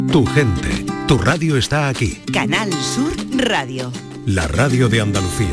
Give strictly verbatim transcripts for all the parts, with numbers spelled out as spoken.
Tu gente, tu radio está aquí. Canal Sur Radio. La radio de Andalucía.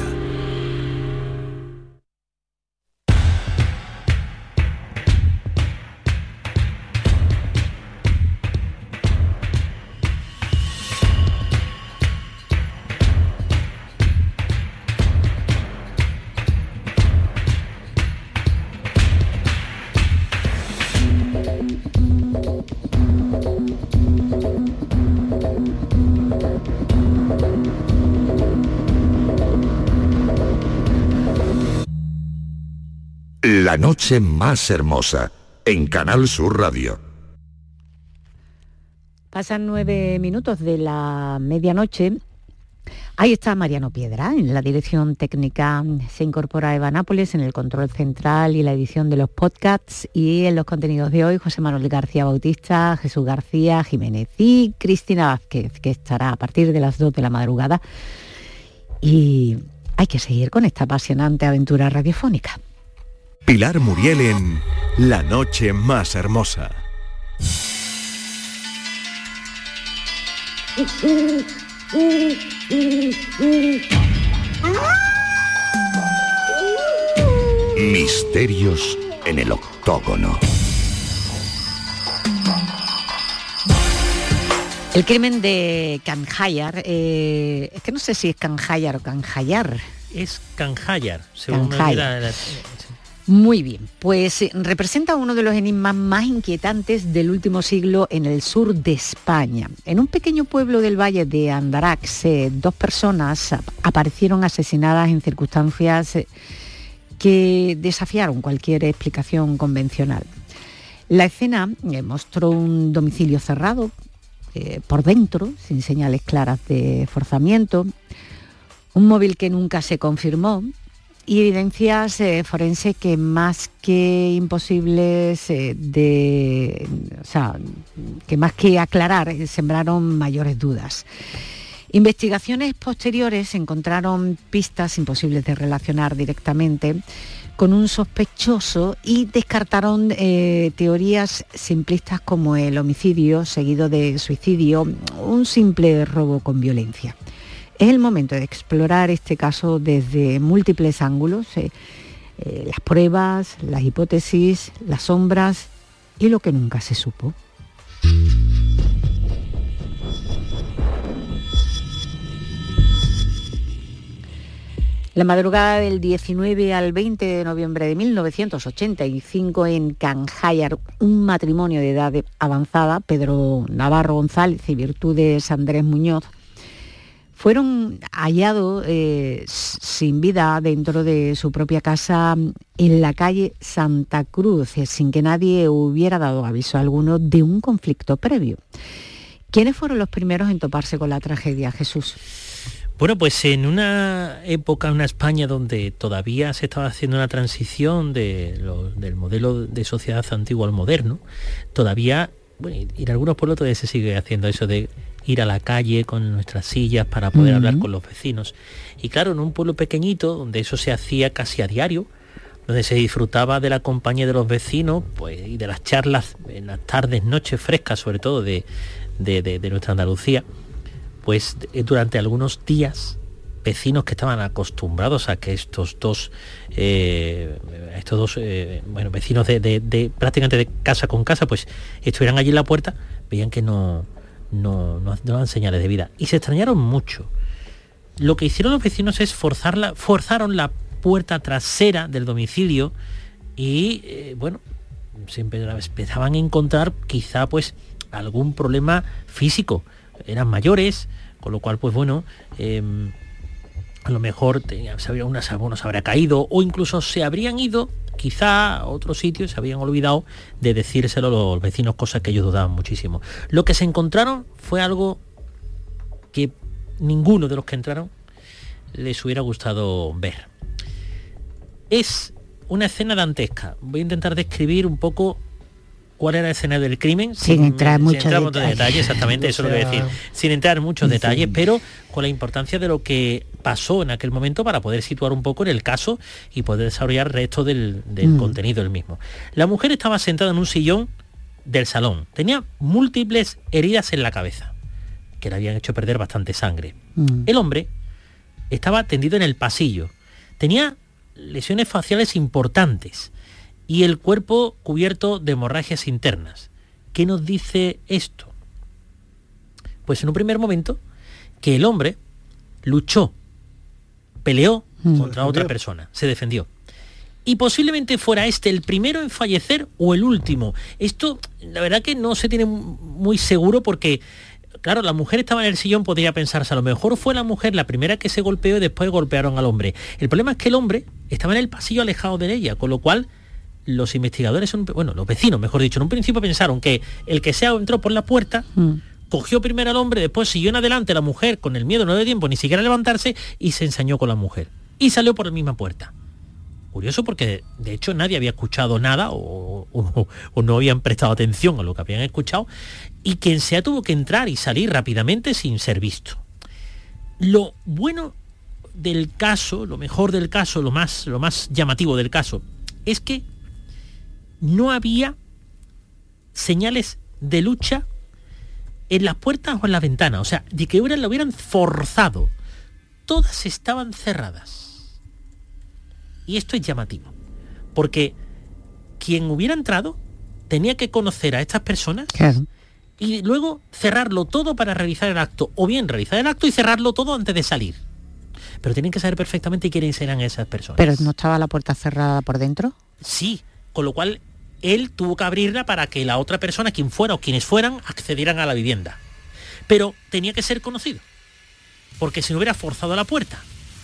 La noche más hermosa, en Canal Sur Radio. Pasan nueve minutos de la medianoche. Ahí está Mariano Piedra, en la dirección técnica. Se incorpora Eva Nápoles en el control central y la edición de los podcasts. Y en los contenidos de hoy, José Manuel García Bautista, Jesús García Jiménez y Cristina Vázquez, que estará a partir de las dos de la madrugada. Y hay que seguir con esta apasionante aventura radiofónica. Pilar Muriel en La noche más hermosa. Misterios en el octógono. El crimen de Canjayar, eh, es que no sé si es Canjayar o Canjayar. Es Canjayar, según Canjayar. me la... Muy bien, pues eh, representa uno de los enigmas más inquietantes del último siglo en el sur de España. En un pequeño pueblo del valle de Andarax, eh, dos personas ap- aparecieron asesinadas en circunstancias eh, que desafiaron cualquier explicación convencional. La escena eh, mostró un domicilio cerrado, eh, por dentro, sin señales claras de forzamiento, un móvil que nunca se confirmó, y evidencias eh, forenses que más que imposibles eh, de, o sea, que más que aclarar eh, sembraron mayores dudas. Investigaciones posteriores encontraron pistas imposibles de relacionar directamente con un sospechoso y descartaron eh, teorías simplistas como el homicidio seguido de suicidio, un simple robo con violencia. Es el momento de explorar este caso desde múltiples ángulos, eh, eh, las pruebas, las hipótesis, las sombras y lo que nunca se supo. La madrugada del diecinueve al veinte de noviembre de mil novecientos ochenta y cinco en Canjayar, un matrimonio de edad avanzada, Pedro Navarro González y Virtudes Andrés Muñoz, fueron hallados eh, sin vida dentro de su propia casa en la calle Santa Cruz, eh, sin que nadie hubiera dado aviso alguno de un conflicto previo. ¿Quiénes fueron los primeros en toparse con la tragedia, Jesús? Bueno, pues en una época, en una España donde todavía se estaba haciendo una transición de lo, del modelo de sociedad antiguo al moderno, todavía, bueno, y en algunos pueblos todavía se sigue haciendo eso de ir a la calle con nuestras sillas para poder uh-huh. hablar con los vecinos. Y claro, en un pueblo pequeñito, donde eso se hacía casi a diario, donde se disfrutaba de la compañía de los vecinos, pues, y de las charlas en las tardes, noches frescas, sobre todo de, de, de, de nuestra Andalucía, pues durante algunos días, vecinos que estaban acostumbrados a que estos dos, eh, estos dos eh, bueno, vecinos de, de, de prácticamente de casa con casa, pues estuvieran allí en la puerta, veían que no... No, no, no daban señales de vida y se extrañaron mucho. Lo que hicieron los vecinos es forzarla, forzaron la puerta trasera del domicilio y eh, bueno, se empezaban a encontrar quizá pues algún problema físico. Eran mayores, con lo cual pues bueno, eh, a lo mejor tenía, se habría, una, uno se habría caído o incluso se habrían ido quizá a otro sitio, se habían olvidado de decírselo a los vecinos, cosas que ellos dudaban muchísimo. Lo que se encontraron fue algo que ninguno de los que entraron les hubiera gustado ver. Es una escena dantesca. Voy a intentar describir un poco cuál era la escena del crimen, sin, sin entrar mucho sin detalle. detalle, exactamente, eso es lo que voy a decir, sin entrar en muchos detalles, sí. pero con la importancia de lo que pasó en aquel momento para poder situar un poco en el caso y poder desarrollar el resto del, del mm. contenido del mismo. La mujer estaba sentada en un sillón del salón. Tenía múltiples heridas en la cabeza, que le habían hecho perder bastante sangre. Mm. El hombre estaba tendido en el pasillo. Tenía lesiones faciales importantes y el cuerpo cubierto de hemorragias internas. ¿Qué nos dice esto? Pues en un primer momento que el hombre luchó, peleó mm. contra otra persona, se defendió. Y posiblemente fuera este el primero en fallecer o el último. Esto, la verdad que no se tiene muy seguro porque, claro, la mujer estaba en el sillón, podría pensarse, a lo mejor fue la mujer la primera que se golpeó y después golpearon al hombre. El problema es que el hombre estaba en el pasillo alejado de ella, con lo cual los investigadores, bueno, los vecinos, mejor dicho, en un principio pensaron que el que sea entró por la puerta, mm. cogió primero al hombre, después siguió en adelante la mujer, con el miedo no dio tiempo ni siquiera a levantarse, y se ensañó con la mujer. Y salió por la misma puerta. Curioso porque de hecho nadie había escuchado nada o, o, o no habían prestado atención a lo que habían escuchado, y quien sea tuvo que entrar y salir rápidamente sin ser visto. Lo bueno del caso, lo mejor del caso, lo más, lo más llamativo del caso, es que no había señales de lucha en las puertas o en las ventanas, o sea, de que hubieran, lo hubieran forzado. Todas estaban cerradas. Y esto es llamativo, porque quien hubiera entrado tenía que conocer a estas personas, claro, y luego cerrarlo todo para realizar el acto, o bien realizar el acto y cerrarlo todo antes de salir. Pero tienen que saber perfectamente quiénes eran esas personas. ¿Pero no estaba la puerta cerrada por dentro? Sí, con lo cual él tuvo que abrirla para que la otra persona, quien fuera o quienes fueran, accedieran a la vivienda. Pero tenía que ser conocido, porque si no hubiera forzado la puerta.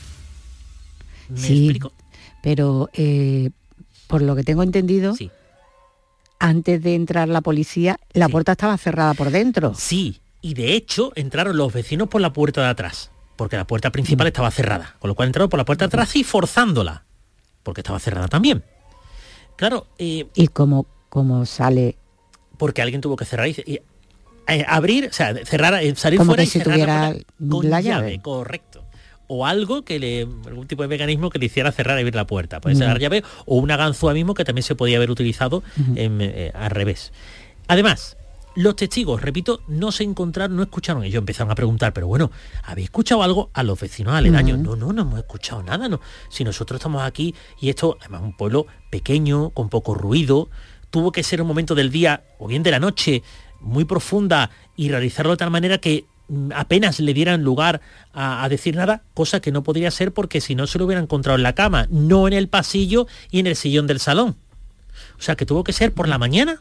¿Me sí. explico? Pero, eh, por lo que tengo entendido, sí. antes de entrar la policía, la sí. puerta estaba cerrada por dentro. Sí, y de hecho entraron los vecinos por la puerta de atrás, porque la puerta principal mm. estaba cerrada, con lo cual entraron por la puerta de atrás y forzándola, porque estaba cerrada también. Claro. Eh, ¿Y cómo, cómo sale? Porque alguien tuvo que cerrar y, y eh, abrir, o sea, cerrar, eh, salir como fuera que y si cerrar tuviera la, con la llave, llave, correcto. O algo que le, algún tipo de mecanismo que le hiciera cerrar y abrir la puerta. Puede ser uh-huh. la llave o una ganzúa mismo que también se podía haber utilizado uh-huh. en, eh, al revés. Además, los testigos, repito, no se encontraron, no escucharon. Ellos empezaron a preguntar, pero bueno, ¿habéis escuchado algo a los vecinos aledaños? Uh-huh. No, no, no hemos escuchado nada. No. Si nosotros estamos aquí, y esto, además, un pueblo pequeño, con poco ruido, tuvo que ser un momento del día o bien de la noche muy profunda y realizarlo de tal manera que apenas le dieran lugar a, a decir nada, cosa que no podría ser porque si no se lo hubiera encontrado en la cama, no en el pasillo y en el sillón del salón. O sea que tuvo que ser por la mañana,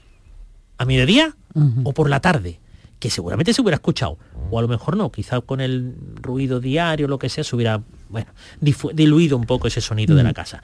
a mediodía uh-huh. o por la tarde, que seguramente se hubiera escuchado, o a lo mejor no, quizá con el ruido diario, lo que sea, se hubiera, bueno, difu- diluido un poco ese sonido uh-huh. de la casa.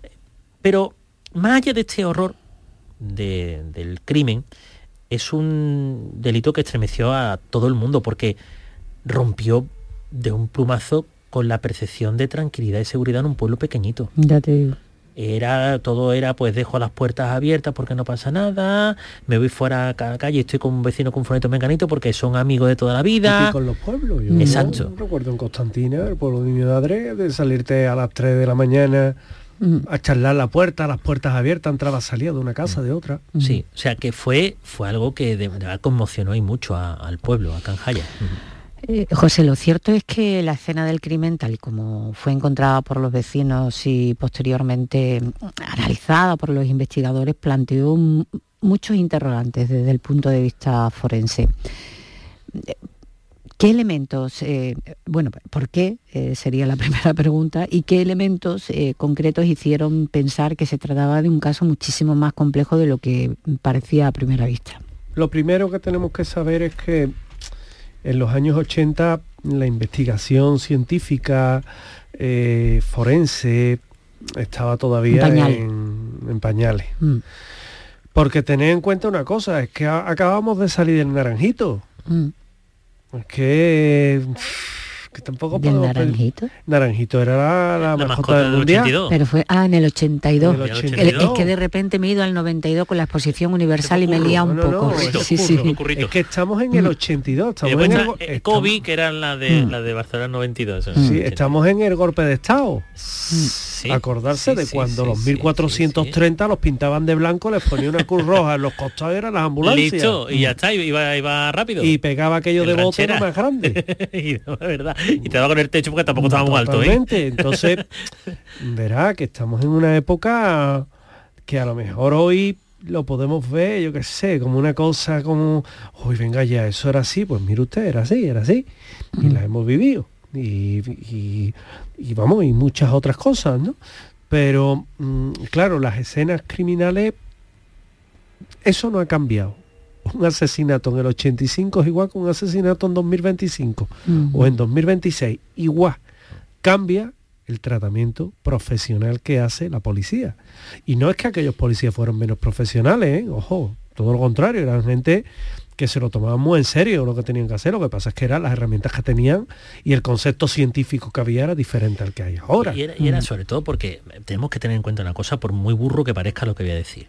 Pero más allá de este horror de, del crimen, es un delito que estremeció a todo el mundo porque rompió de un plumazo con la percepción de tranquilidad y seguridad en un pueblo pequeñito. Ya te digo. Era, todo era, pues dejo las puertas abiertas porque no pasa nada, me voy fuera a la calle, estoy con un vecino con un furgoneta mecanito porque son amigos de toda la vida. Y con los pueblos. Yo Exacto. No, recuerdo en Constantina, el pueblo de mi madre, de salirte a las tres de la mañana a charlar la puerta, las puertas abiertas, entraba, salía de una casa, de otra. Sí, o sea que fue fue algo que de verdad conmocionó y mucho a, al pueblo, a Canjaya. Eh, José, lo cierto es que la escena del crimen, tal y como fue encontrada por los vecinos y posteriormente analizada por los investigadores, planteó m- muchos interrogantes desde el punto de vista forense. ¿Qué elementos, eh, bueno, por qué eh, sería la primera pregunta, y qué elementos eh, concretos hicieron pensar que se trataba de un caso muchísimo más complejo de lo que parecía a primera vista? Lo primero que tenemos que saber es que en los años ochenta la investigación científica eh, forense estaba todavía en, Pañal. en, en pañales. Mm. Porque tened en cuenta una cosa, es que a, acabamos de salir del Naranjito. Mm. Es que que tampoco ¿Del podemos Naranjito? pedir. Naranjito era la, la, La mascota mascota del del mundial. ochenta y dos. Pero fue, ah, en el ochenta y dos. En el ochenta y El- dos. es que de repente me he ido al noventa y dos con la exposición universal y me he liado un No, no, poco. no, eso sí, ocurre, sí. ocurre. Currito. Es que estamos en el ochenta y dos, Y estamos después en el, está, go- eh, estamos- Kobe, que era la de Mm. la de Barcelona noventa y dos. sí, estamos en el golpe de estado. Sí, Acordarse sí, de sí, cuando sí, los sí, mil cuatrocientos treinta los pintaban de blanco, les ponía una cruz roja en los costados y eran las ambulancias. Listo, y ya está, iba, iba rápido. Y pegaba aquello El de bote ranchera. lo más grande. y no, es verdad. Y te daba con el techo porque tampoco estaba muy alto, ¿eh? Totalmente. Entonces, verá que estamos en una época que a lo mejor hoy lo podemos ver, yo qué sé, como una cosa como, uy, venga ya, eso era así, pues mire usted, era así, era así. Y la hemos vivido. Y, y, y vamos, y muchas otras cosas, ¿no? Pero, mm, claro, las escenas criminales, eso no ha cambiado. Un asesinato en el ochenta y cinco es igual que un asesinato en dos mil veinticinco Mm. o en dos mil veintiséis. Igual, cambia el tratamiento profesional que hace la policía. Y no es que aquellos policías fueran menos profesionales, ¿eh? Ojo, todo lo contrario, eran gente que se lo tomaban muy en serio lo que tenían que hacer. Lo que pasa es que eran las herramientas que tenían y el concepto científico que había era diferente al que hay ahora. Y era, y era sobre todo porque tenemos que tener en cuenta una cosa, por muy burro que parezca lo que voy a decir.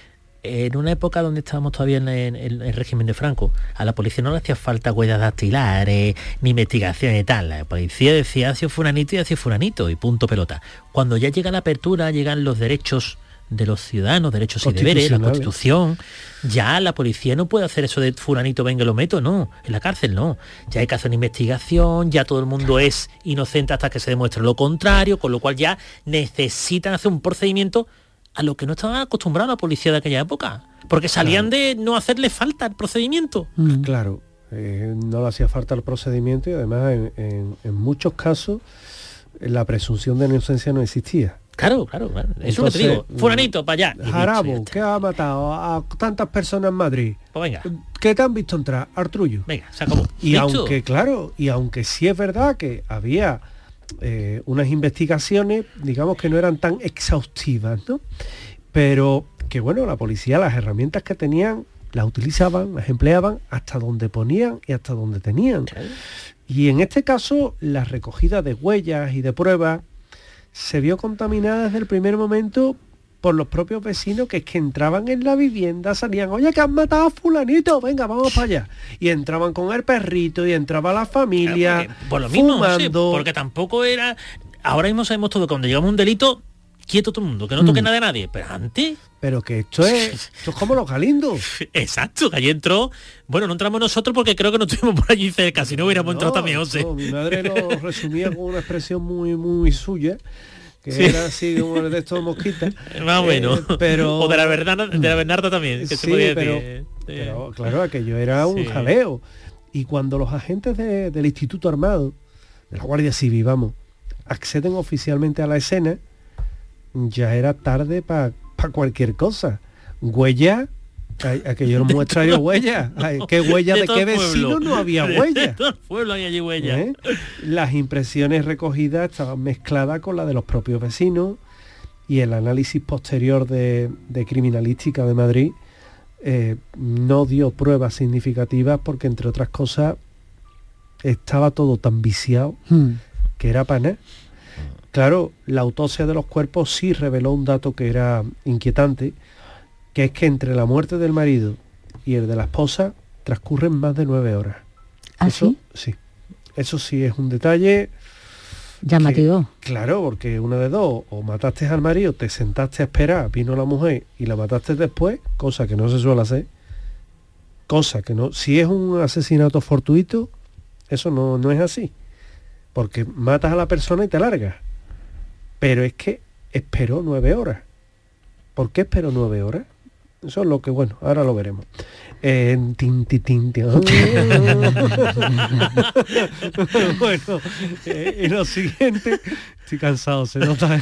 En una época donde estábamos todavía en el, en el régimen de Franco, a la policía no le hacía falta huellas dactilares, ni investigación y tal. La policía decía, ha sido fulanito y ha sido fulanito, y punto pelota. Cuando ya llega la apertura, llegan los derechos de los ciudadanos, derechos y deberes, la Constitución, ya la policía no puede hacer eso de fulanito venga lo meto, no, en la cárcel no. Ya hay que hacer una investigación, ya todo el mundo es inocente hasta que se demuestre lo contrario, con lo cual ya necesitan hacer un procedimiento a lo que no estaban acostumbrados la policía de aquella época, porque salían claro. de no hacerle falta el procedimiento. Mm. Claro, eh, no le hacía falta el procedimiento y además en, en, en muchos casos la presunción de inocencia no existía. Claro, claro, claro. Eso es lo que te digo. Fulanito, para allá. Jarabo, que ha matado a tantas personas en Madrid. Pues venga. ¿Qué te han visto entrar? Artrullo. Venga, se acabó. Y ¿Listo? aunque, claro, y aunque sí es verdad que había eh, unas investigaciones, digamos que no eran tan exhaustivas, ¿no? Pero que bueno, la policía, las herramientas que tenían, las utilizaban, las empleaban hasta donde ponían y hasta donde tenían. ¿Sí? Y en este caso, la recogida de huellas y de pruebas se vio contaminada desde el primer momento por los propios vecinos que es que entraban en la vivienda, salían, oye, que han matado a fulanito, venga, vamos para allá. Y entraban con el perrito y entraba la familia, claro, porque, por lo mismo, fumando. Sí, porque tampoco era... Ahora mismo sabemos todo, cuando llegamos a un delito, quieto todo el mundo, que no toque mm. nada de nadie. Pero antes... Pero que esto es, esto es como los galindos. Exacto, que allí entró... Bueno, no entramos nosotros porque creo que no estuvimos por allí cerca, si no hubiéramos no, entrado también, José. No, mi madre lo resumía con una expresión muy, muy suya, que sí. era así como de estos mosquitas. Más o menos. Eh, pero... O de la Bernarda, de la Bernarda también, que sí, se podía pero, decir. Eh, pero claro, aquello era un sí. jaleo. Y cuando los agentes de, del Instituto Armado, de la Guardia Civil, vamos, acceden oficialmente a la escena, ya era tarde para pa cualquier cosa. Huella, aquello era un muestrario huella. ¿Qué huella de, de qué vecino no había huella? De todo el pueblo había allí huella. ¿Eh? Las impresiones recogidas estaban mezcladas con las de los propios vecinos y el análisis posterior de, de criminalística de Madrid eh, no dio pruebas significativas porque, entre otras cosas, estaba todo tan viciado hmm. que era para nada. Claro, la autopsia de los cuerpos sí reveló un dato que era inquietante, que es que entre la muerte del marido y el de la esposa transcurren más de nueve horas. ¿Ah, eso, sí? Sí. Eso sí es un detalle llamativo. Que, claro, porque una de dos, o mataste al marido, te sentaste a esperar, vino la mujer y la mataste después, cosa que no se suele hacer, cosa que no... Si es un asesinato fortuito, eso no, no es así, porque matas a la persona y te largas. Pero es que esperó nueve horas. ¿Por qué esperó nueve horas? Eso es lo que, bueno, ahora lo veremos. Eh, tin, tin, tin, tin. Bueno, eh, y lo siguiente... Estoy cansado, se nota.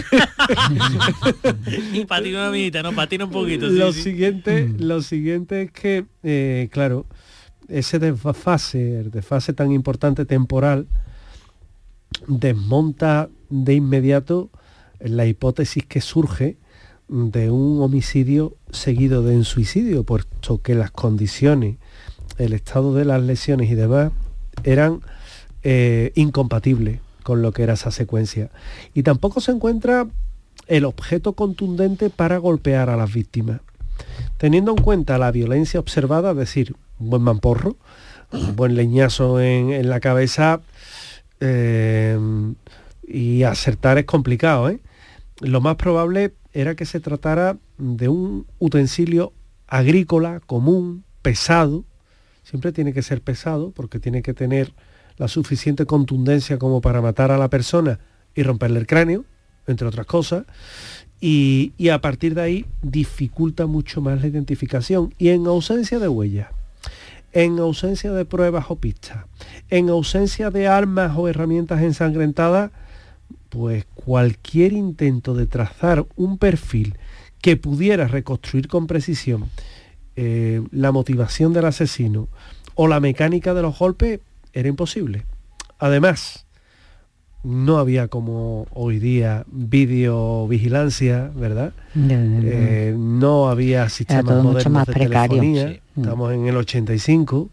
Y patina una minita, ¿no? Patina un poquito. Lo, sí, siguiente, sí. lo siguiente es que, eh, claro, ese desfase, el desfase tan importante temporal, desmonta de inmediato la hipótesis que surge de un homicidio seguido de un suicidio, puesto que las condiciones, el estado de las lesiones y demás eran eh, incompatible con lo que era esa secuencia. Y tampoco se encuentra el objeto contundente para golpear a las víctimas. Teniendo en cuenta la violencia observada, es decir, un buen mamporro, un buen leñazo en, en la cabeza, eh, y acertar es complicado, ¿eh? Lo más probable era que se tratara de un utensilio agrícola común, pesado. Siempre tiene que ser pesado porque tiene que tener la suficiente contundencia como para matar a la persona y romperle el cráneo, entre otras cosas, y, y a partir de ahí dificulta mucho más la identificación. Y en ausencia de huellas, en ausencia de pruebas o pistas, en ausencia de armas o herramientas ensangrentadas, pues cualquier intento de trazar un perfil que pudiera reconstruir con precisión eh, la motivación del asesino o la mecánica de los golpes era imposible. Además, no había como hoy día videovigilancia, ¿verdad? De, de, de. Eh, no había sistemas modernos de telefonía. Sí. Estamos en el ochenta y cinco.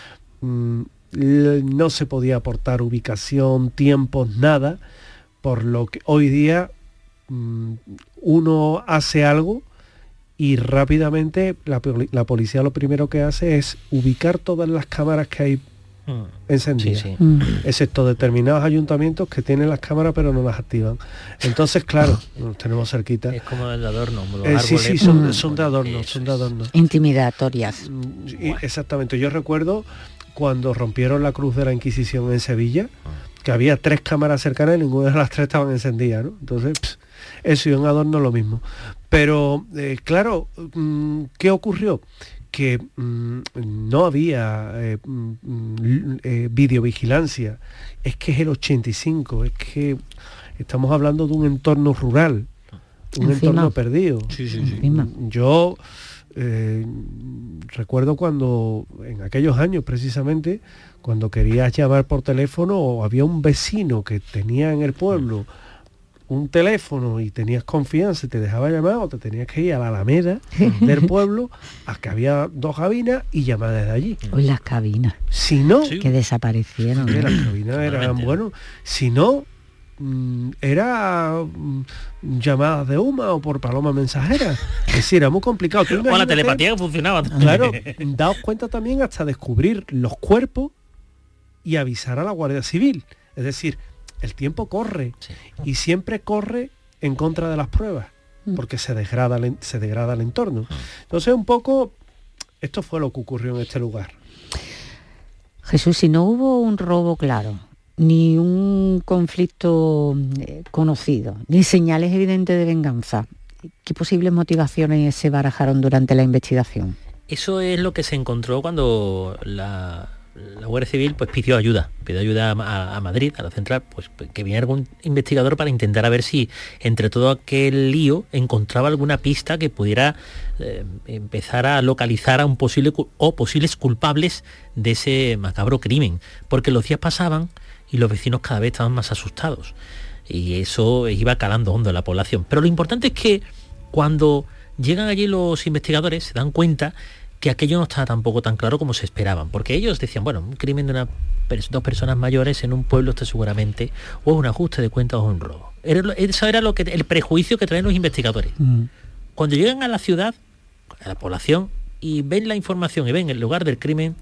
Mm, no se podía aportar ubicación, tiempos, nada. Por lo que hoy día mm, uno hace algo y rápidamente la, la policía lo primero que hace es ubicar todas las cámaras que hay mm. encendidas, sí, sí. Mm. excepto determinados ayuntamientos que tienen las cámaras pero no las activan. Entonces, claro, nos tenemos cerquita. Es como el adorno. Los eh, sí, sí, son, mm. son de adorno, son de adorno. Intimidatorias. Y, exactamente. Yo recuerdo cuando rompieron la cruz de la Inquisición en Sevilla, que había tres cámaras cercanas y ninguna de las tres estaban encendidas, ¿no? Entonces, pss, eso y un adorno lo mismo. Pero, eh, claro, ¿qué ocurrió? Que mmm, no había eh, mmm, eh, videovigilancia. Es que es el ochenta y cinco, es que estamos hablando de un entorno rural, un Encima. entorno perdido. Sí, sí, sí. Yo eh, recuerdo cuando, en aquellos años precisamente, cuando querías llamar por teléfono o había un vecino que tenía en el pueblo un teléfono y tenías confianza y te dejaba llamar, o te tenías que ir a la Alameda del pueblo, a que había dos cabinas y llamar desde allí. Hoy las cabinas. Si no... Sí. Que desaparecieron. Sí, las cabinas eran, bueno, si no, mmm, era mmm, llamadas de Uma o por paloma mensajera. Es decir, era muy complicado. O la telepatía que funcionaba. Claro, daos cuenta también hasta descubrir los cuerpos y avisar a la Guardia Civil. Es decir, el tiempo corre, sí. y siempre corre en contra de las pruebas, porque se degrada, se degrada el entorno. Entonces, un poco, esto fue lo que ocurrió en este lugar. Jesús, si no hubo un robo claro, ni un conflicto conocido, ni señales evidentes de venganza, ¿qué posibles motivaciones se barajaron durante la investigación? Eso es lo que se encontró cuando la... la Guardia Civil pues pidió ayuda, pidió ayuda a, a Madrid, a la central, pues que viniera algún investigador para intentar a ver si entre todo aquel lío encontraba alguna pista que pudiera eh, empezar a localizar a un posible o posibles culpables de ese macabro crimen, porque los días pasaban y los vecinos cada vez estaban más asustados y eso iba calando hondo en la población. Pero lo importante es que cuando llegan allí los investigadores se dan cuenta que aquello no estaba tampoco tan claro como se esperaban, porque ellos decían, bueno, un crimen de una, dos personas mayores en un pueblo está seguramente o es un ajuste de cuentas o un robo. Era, eso era lo que, el prejuicio que traen los investigadores. Mm. Cuando llegan a la ciudad, a la población, y ven la información y ven el lugar del crimen,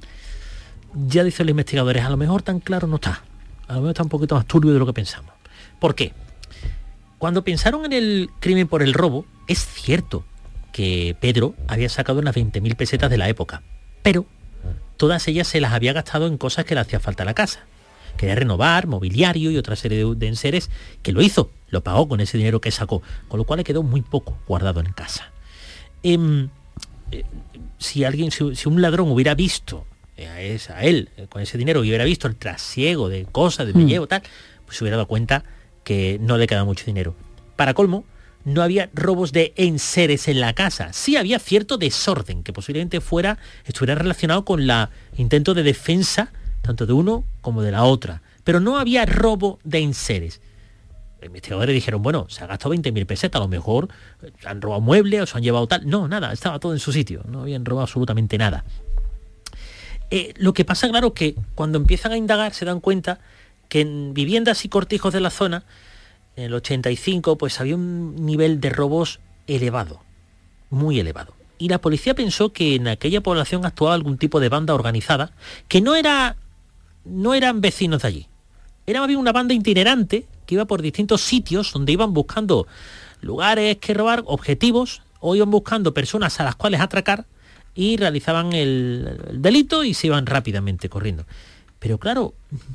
ya dicen los investigadores, a lo mejor tan claro no está, a lo mejor está un poquito más turbio de lo que pensamos. ¿Por qué? Cuando pensaron en el crimen por el robo, es cierto que Pedro había sacado unas veinte mil pesetas de la época, pero todas ellas se las había gastado en cosas que le hacía falta a la casa. Quería renovar, mobiliario y otra serie de, de enseres, que lo hizo, lo pagó con ese dinero que sacó, con lo cual le quedó muy poco guardado en casa. Eh, eh, si alguien, si, si un ladrón hubiera visto a, esa, a él eh, con ese dinero y hubiera visto el trasiego de cosas, de billete, mm. tal, pues se hubiera dado cuenta que no le quedaba mucho dinero. Para colmo, no había robos de enseres en la casa. Sí había cierto desorden que posiblemente fuera, estuviera relacionado con el intento de defensa tanto de uno como de la otra. Pero no había robo de enseres. Los investigadores dijeron, bueno, se ha gastado veinte mil pesetas, a lo mejor han robado muebles o se han llevado tal. No, nada, estaba todo en su sitio. No habían robado absolutamente nada. Eh, lo que pasa, claro, que cuando empiezan a indagar se dan cuenta que en viviendas y cortijos de la zona, en el ochenta y cinco, pues había un nivel de robos elevado, muy elevado. Y la policía pensó que en aquella población actuaba algún tipo de banda organizada, que no era, no eran vecinos de allí. Era más bien una banda itinerante que iba por distintos sitios donde iban buscando lugares que robar, objetivos, o iban buscando personas a las cuales atracar y realizaban el, el delito y se iban rápidamente corriendo. Pero claro,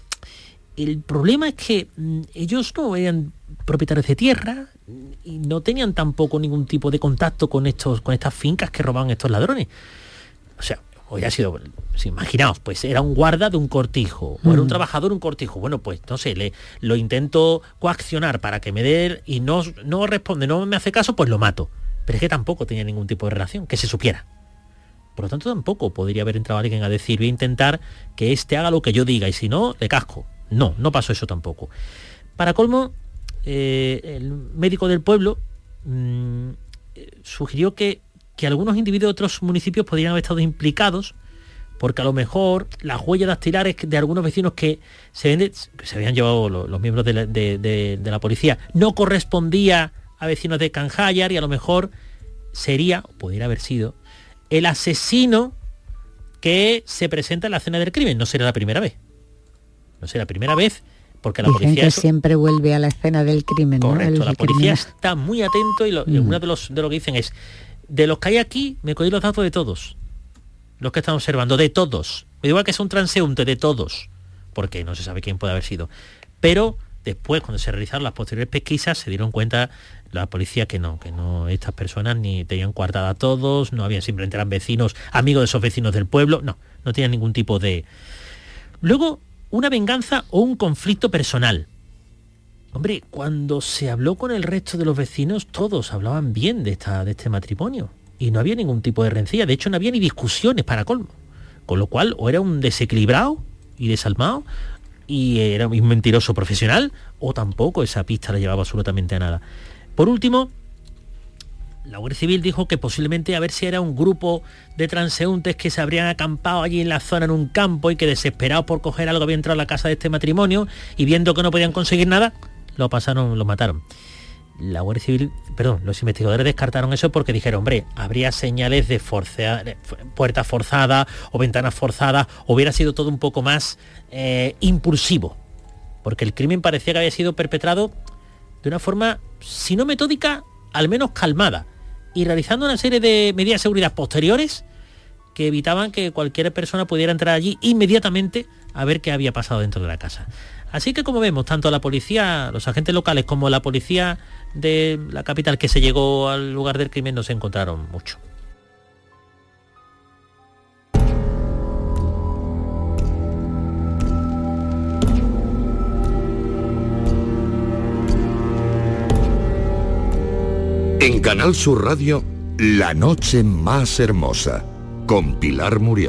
el problema es que mm, ellos no eran propietarios de tierra y no tenían tampoco ningún tipo de contacto con estos, con estas fincas que robaban estos ladrones. O sea, hoy ha sido, si imaginaos, pues era un guarda de un cortijo, o era un trabajador de un cortijo. Bueno, pues no sé, le, lo intento coaccionar para que me dé y no, no responde, no me hace caso, pues lo mato. Pero es que tampoco tenía ningún tipo de relación, que se supiera. Por lo tanto, tampoco podría haber entrado alguien a decir, voy a intentar que este haga lo que yo diga, y si no, le casco. No, no pasó eso tampoco. Para colmo, eh, el médico del pueblo mmm, sugirió que, que algunos individuos de otros municipios podrían haber estado implicados, porque a lo mejor las huellas dactilares de algunos vecinos que se, vende, que se habían llevado los, los miembros de la, de, de, de la policía no correspondía a vecinos de Canjayar, y a lo mejor sería, o pudiera haber sido, el asesino que se presenta en la escena del crimen. No será la primera vez. No será la primera vez, porque la Dicen policía... que eso, siempre vuelve a la escena del crimen, ¿no? correcto, El la policía criminal. está muy atento y, lo, y Mm. uno de los de lo que dicen es, de los que hay aquí, me cogí los datos de todos, los que están observando, de todos. Me da igual que sea un transeúnte, de todos, porque no se sabe quién puede haber sido. Pero después, cuando se realizaron las posteriores pesquisas, se dieron cuenta la policía que no, que no, estas personas ni tenían coartada a todos, no habían, simplemente eran vecinos, amigos de esos vecinos del pueblo, no, no tenían ningún tipo de... Luego, una venganza o un conflicto personal. Hombre, cuando se habló con el resto de los vecinos, todos hablaban bien de, esta, de este matrimonio, y no había ningún tipo de rencilla, de hecho no había ni discusiones para colmo, con lo cual o era un desequilibrado y desalmado, y era un mentiroso profesional, o tampoco esa pista la llevaba absolutamente a nada. Por último, la Guardia Civil dijo que posiblemente a ver si era un grupo de transeúntes que se habrían acampado allí en la zona en un campo y que desesperados por coger algo habían entrado a la casa de este matrimonio y viendo que no podían conseguir nada, lo pasaron, lo mataron. La Guardia Civil, perdón, los investigadores descartaron eso porque dijeron, hombre, habría señales de forcea, puertas forzadas o ventanas forzadas, hubiera sido todo un poco más eh, impulsivo, porque el crimen parecía que había sido perpetrado de una forma, si no metódica, al menos calmada, y realizando una serie de medidas de seguridad posteriores que evitaban que cualquier persona pudiera entrar allí inmediatamente a ver qué había pasado dentro de la casa. Así que, como vemos, tanto la policía, los agentes locales, como la policía de la capital que se llegó al lugar del crimen no se encontraron mucho. En Canal Sur Radio, La noche más hermosa, con Pilar Muriel.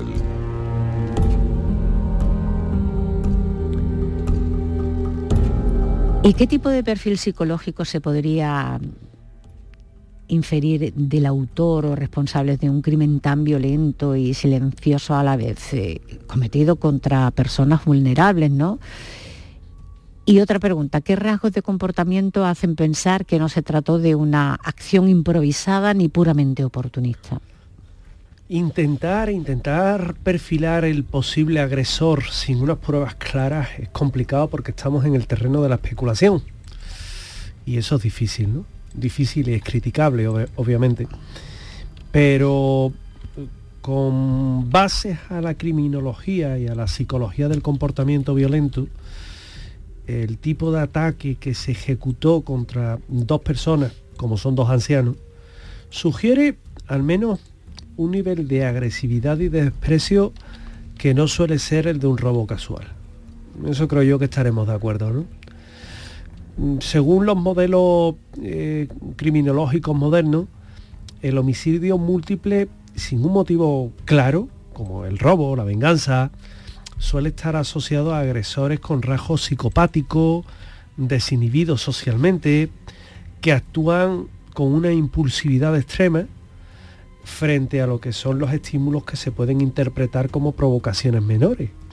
¿Y qué tipo de perfil psicológico se podría inferir del autor o responsable de un crimen tan violento y silencioso a la vez, eh, cometido contra personas vulnerables, ¿no? Y otra pregunta, ¿qué rasgos de comportamiento hacen pensar que no se trató de una acción improvisada ni puramente oportunista? Intentar, intentar perfilar el posible agresor sin unas pruebas claras es complicado porque estamos en el terreno de la especulación. Y eso es difícil, ¿no? Difícil y es criticable, ob- obviamente. Pero con bases a la criminología y a la psicología del comportamiento violento, el tipo de ataque que se ejecutó contra dos personas, como son dos ancianos, sugiere al menos un nivel de agresividad y de desprecio que no suele ser el de un robo casual. Eso creo yo que estaremos de acuerdo, ¿no? Según los modelos eh, criminológicos modernos, el homicidio múltiple sin un motivo claro, como el robo, la venganza, suele estar asociado a agresores con rasgos psicopáticos, desinhibidos socialmente, que actúan con una impulsividad extrema frente a lo que son los estímulos que se pueden interpretar como provocaciones menores.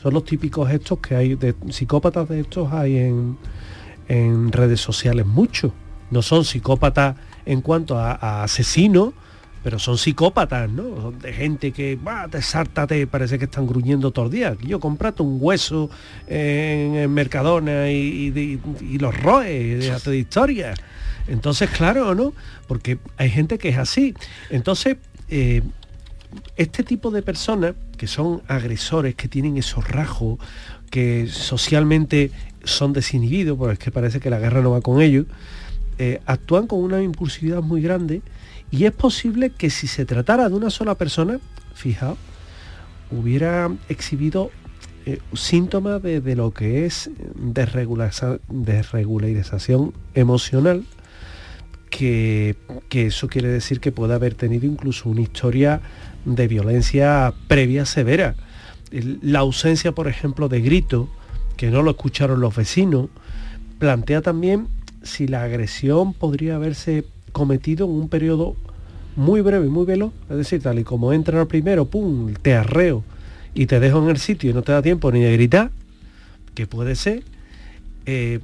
Son los típicos estos que hay, de psicópatas de estos hay en, en redes sociales muchos. No son psicópatas en cuanto a, a asesinos, pero son psicópatas, ¿no? Son de gente que, va, desártate, parece que están gruñendo todos los días. Yo comprate un hueso en, en Mercadona y, y, y los roes, déjate de historia. Entonces, claro, ¿no? Porque hay gente que es así. Entonces, eh, este tipo de personas que son agresores, que tienen esos rasgos, que socialmente son desinhibidos, porque es que parece que la guerra no va con ellos, eh, actúan con una impulsividad muy grande. Y es posible que si se tratara de una sola persona, fijaos, hubiera exhibido eh, síntomas de, de lo que es desregulariza, desregularización emocional, que, que eso quiere decir que puede haber tenido incluso una historia de violencia previa severa. La ausencia, por ejemplo, de grito, que no lo escucharon los vecinos, plantea también si la agresión podría haberse cometido en un periodo muy breve, muy veloz, es decir, tal y como entran al primero, pum, te arreo y te dejo en el sitio y no te da tiempo ni de gritar, que puede ser. Eh,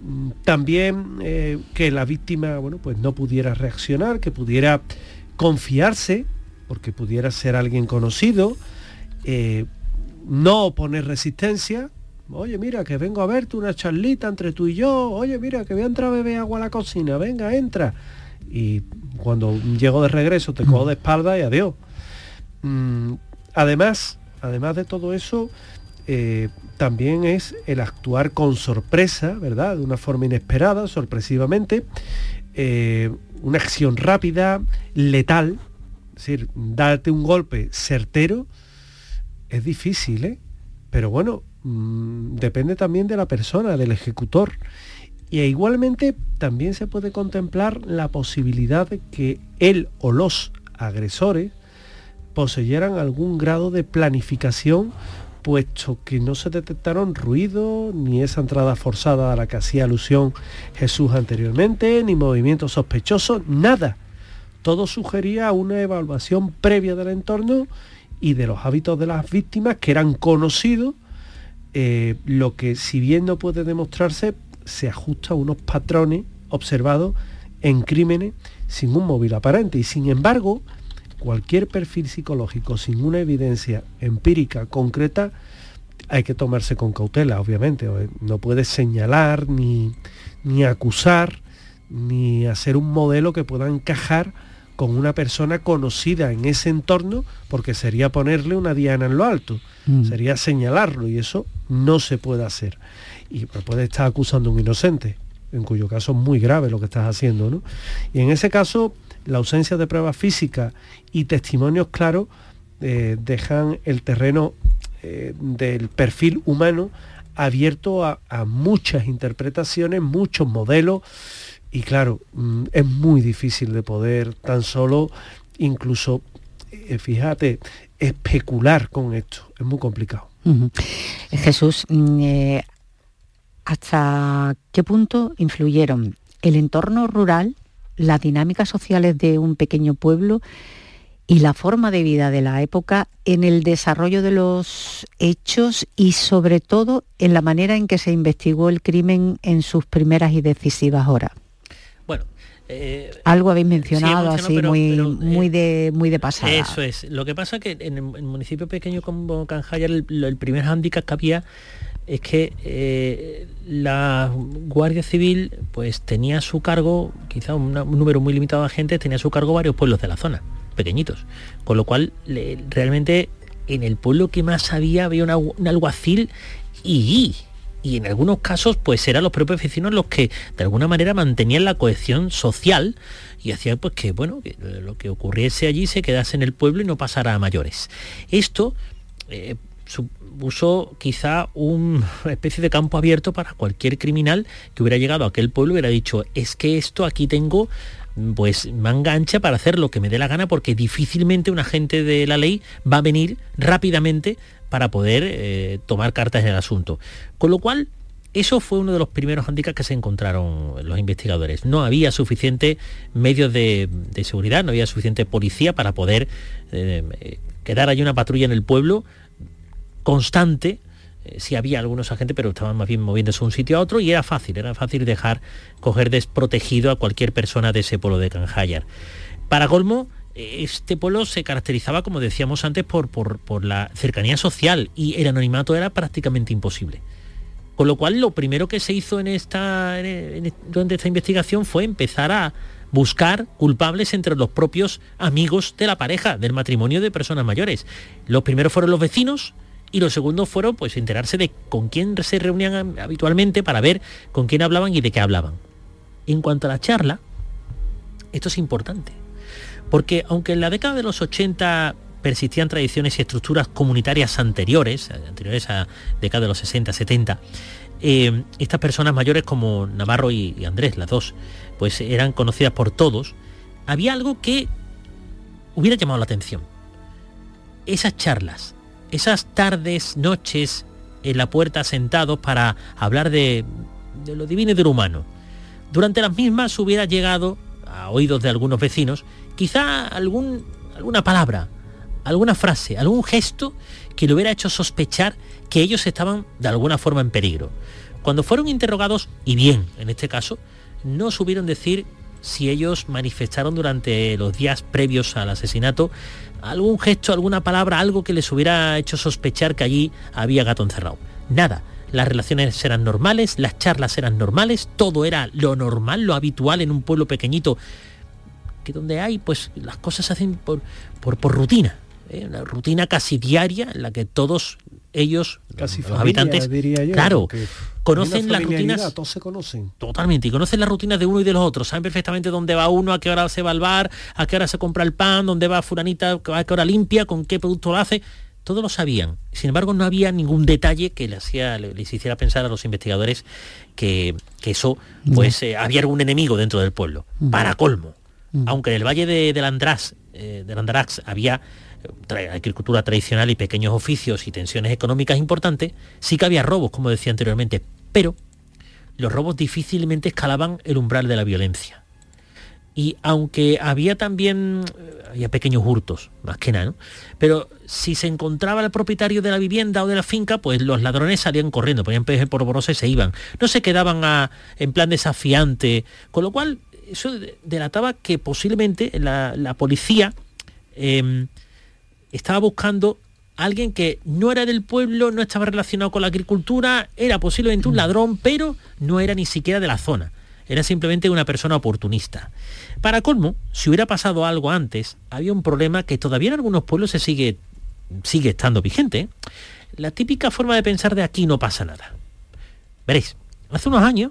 también eh, que la víctima, bueno, pues no pudiera reaccionar, que pudiera confiarse, porque pudiera ser alguien conocido, eh, no oponer resistencia. Oye, mira, que vengo a verte, una charlita entre tú y yo. Oye, mira, que voy a entrar a beber agua a la cocina. Venga, entra. Y cuando llego de regreso te cojo de espalda y adiós. Mm, además, además de todo eso, eh, también es el actuar con sorpresa, ¿verdad? De una forma inesperada, sorpresivamente. Eh, una acción rápida, letal. Es decir, darte un golpe certero es difícil, ¿eh? Pero bueno, mmm, depende también de la persona, del ejecutor. Y igualmente también se puede contemplar la posibilidad de que él o los agresores poseyeran algún grado de planificación, puesto que no se detectaron ruidos, ni esa entrada forzada a la que hacía alusión Jesús anteriormente, ni movimientos sospechosos, nada. Todo sugería una evaluación previa del entorno y de los hábitos de las víctimas, que eran conocidos, eh, lo que, si bien no puede demostrarse, se ajusta a unos patrones observados en crímenes sin un móvil aparente. Y sin embargo, cualquier perfil psicológico sin una evidencia empírica concreta hay que tomarse con cautela, obviamente. No puedes señalar, ni, ni acusar, ni hacer un modelo que pueda encajar con una persona conocida en ese entorno, porque sería ponerle una diana en lo alto, mm. sería señalarlo, y eso no se puede hacer. Y puede estar acusando a un inocente, en cuyo caso es muy grave lo que estás haciendo, ¿no? Y en ese caso, la ausencia de pruebas físicas y testimonios claros eh, dejan el terreno eh, del perfil humano abierto a, a muchas interpretaciones, muchos modelos. Y claro, es muy difícil de poder tan solo, incluso, eh, fíjate, especular con esto. Es muy complicado. Uh-huh. Jesús, eh, ¿hasta qué punto influyeron el entorno rural, las dinámicas sociales de un pequeño pueblo y la forma de vida de la época en el desarrollo de los hechos y sobre todo en la manera en que se investigó el crimen en sus primeras y decisivas horas? Bueno, eh, algo habéis mencionado, sí, así pero, muy pero, eh, muy de muy de pasada. Eso es. Lo que pasa es que en el municipio pequeño como Canjaya, el, el primer hándicap que había es que eh, la Guardia Civil pues tenía a su cargo, quizá un, un número muy limitado de agentes, tenía a su cargo varios pueblos de la zona, pequeñitos. Con lo cual, le, realmente en el pueblo que más había había una, un alguacil y... y en algunos casos pues eran los propios vecinos los que de alguna manera mantenían la cohesión social y hacían pues que bueno que lo que ocurriese allí se quedase en el pueblo y no pasara a mayores. Esto eh, supuso quizá una especie de campo abierto para cualquier criminal que hubiera llegado a aquel pueblo y hubiera dicho, es que esto aquí tengo pues manga ancha para hacer lo que me dé la gana, porque difícilmente un agente de la ley va a venir rápidamente para poder eh, tomar cartas en el asunto. Con lo cual, eso fue uno de los primeros hándicaps que se encontraron los investigadores. No había suficientes medios de, de seguridad, no había suficiente policía para poder eh, quedar allí una patrulla en el pueblo constante, Eh, sí había algunos agentes, pero estaban más bien moviéndose de un sitio a otro y era fácil, era fácil dejar coger desprotegido a cualquier persona de ese pueblo de Canjayar. Para colmo, este pueblo se caracterizaba, como decíamos antes, por, por, por la cercanía social y el anonimato era prácticamente imposible. Con lo cual, lo primero que se hizo en esta, en, en, durante esta investigación fue empezar a buscar culpables entre los propios amigos de la pareja, del matrimonio de personas mayores. Los primeros fueron los vecinos y los segundos fueron pues enterarse de con quién se reunían habitualmente para ver con quién hablaban y de qué hablaban. En cuanto a la charla, esto es importante. Porque aunque en la década de los ochenta persistían tradiciones y estructuras comunitarias anteriores, anteriores a la década de los sesenta, setenta, eh, estas personas mayores como Navarro y, y Andrés, las dos, pues eran conocidas por todos, había algo que hubiera llamado la atención. Esas charlas, esas tardes, noches en la puerta sentados para hablar de, de lo divino y de lo humano. Durante las mismas hubiera llegado a oídos de algunos vecinos quizá algún, alguna palabra, alguna frase, algún gesto que le hubiera hecho sospechar que ellos estaban de alguna forma en peligro. Cuando fueron interrogados, y bien en este caso, no supieron decir si ellos manifestaron durante los días previos al asesinato algún gesto, alguna palabra, algo que les hubiera hecho sospechar que allí había gato encerrado. Nada. Las relaciones eran normales, las charlas eran normales, todo era lo normal, lo habitual en un pueblo pequeñito, que donde hay, pues las cosas se hacen por, por, por rutina, ¿eh? Una rutina casi diaria en la que todos ellos, casi los familia, habitantes, diría yo, claro, conocen las rutinas, todos se conocen. Totalmente, y conocen las rutinas de uno y de los otros, saben perfectamente dónde va uno, a qué hora se va al bar, a qué hora se compra el pan, dónde va fulanita, a qué hora limpia, con qué producto lo hace. Todos lo sabían. Sin embargo, no había ningún detalle que les, hacía, les hiciera pensar a los investigadores que, que eso, pues, eh, había algún enemigo dentro del pueblo. Para colmo. Aunque en el valle de, de Landrás, eh, de Landarax había tra- agricultura tradicional y pequeños oficios y tensiones económicas importantes, sí que había robos, como decía anteriormente. Pero los robos difícilmente escalaban el umbral de la violencia. Y aunque había también, había pequeños hurtos, más que nada, ¿no? Pero si se encontraba el propietario de la vivienda o de la finca, pues los ladrones salían corriendo, ponían peje por borrosa y se iban. No se quedaban a, en plan desafiante, con lo cual eso delataba que posiblemente la, la policía eh, estaba buscando a alguien que no era del pueblo, no estaba relacionado con la agricultura, era posiblemente un ladrón, pero no era ni siquiera de la zona. Era simplemente una persona oportunista. Para colmo, si hubiera pasado algo antes, había un problema que todavía en algunos pueblos se sigue, sigue estando vigente, ¿eh? La típica forma de pensar de aquí no pasa nada. Veréis, hace unos años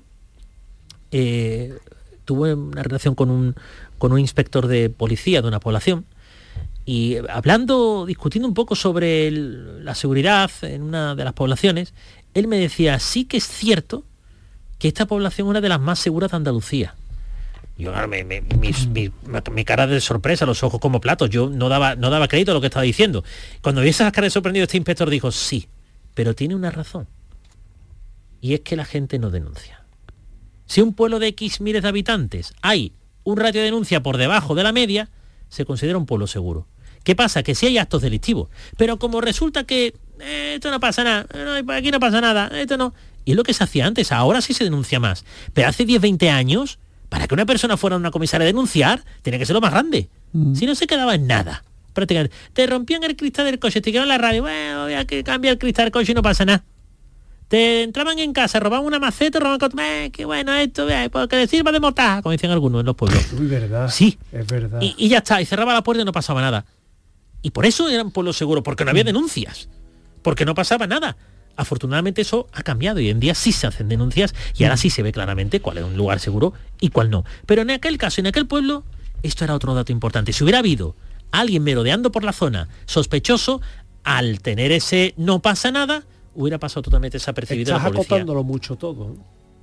eh, tuve una relación con un, con un inspector de policía de una población y hablando, discutiendo un poco sobre el, la seguridad en una de las poblaciones, él me decía, sí que es cierto que esta población es una de las más seguras de Andalucía. Yo, me, me, mi, mi, mi cara de sorpresa, los ojos como platos, yo no daba, no daba crédito a lo que estaba diciendo. Cuando vi esas caras de sorprendido, este inspector dijo, sí, pero tiene una razón. Y es que la gente no denuncia. Si un pueblo de X miles de habitantes hay un ratio de denuncia por debajo de la media, se considera un pueblo seguro. ¿Qué pasa? Que sí hay actos delictivos, pero como resulta que eh, esto no pasa nada, eh, aquí no pasa nada, esto no... Y es lo que se hacía antes, ahora sí se denuncia más. Pero hace diez, veinte años, para que una persona fuera a una comisaria a denunciar, tenía que ser lo más grande. Mm. Si no se quedaba en nada. Prácticamente. Te rompían el cristal del coche, te quedaban la radio, bueno, voy a que cambiar el cristal del coche y no pasa nada. Te entraban en casa, robaban una maceta, robaban... Eh, qué bueno esto, eh, porque le sirva de mortaja, como decían algunos en los pueblos. Uy, verdad. Sí. Es verdad. Y, y ya está, y cerraba la puerta y no pasaba nada. Y por eso eran pueblos seguros, porque no había denuncias. Porque no pasaba nada. Afortunadamente eso ha cambiado y hoy en día sí se hacen denuncias y ahora sí se ve claramente cuál es un lugar seguro y cuál no. Pero en aquel caso, en aquel pueblo, esto era otro dato importante. Si hubiera habido alguien merodeando por la zona sospechoso, al tener ese no pasa nada, hubiera pasado totalmente desapercibido. Estás la policía. acotándolo mucho todo.